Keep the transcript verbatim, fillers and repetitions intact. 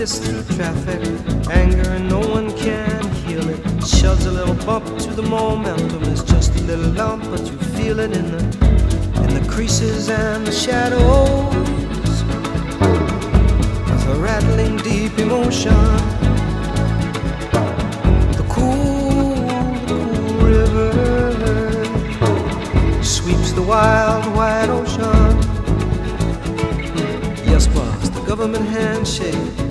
It's through traffic, anger, and no one can heal it. Shoves a little bump to the momentum. It's just a little lump, but you feel it in the in the creases and the shadows. With a rattling deep emotion, the cool, the cool river sweeps the wild, wide ocean. Yes, boss, the government handshake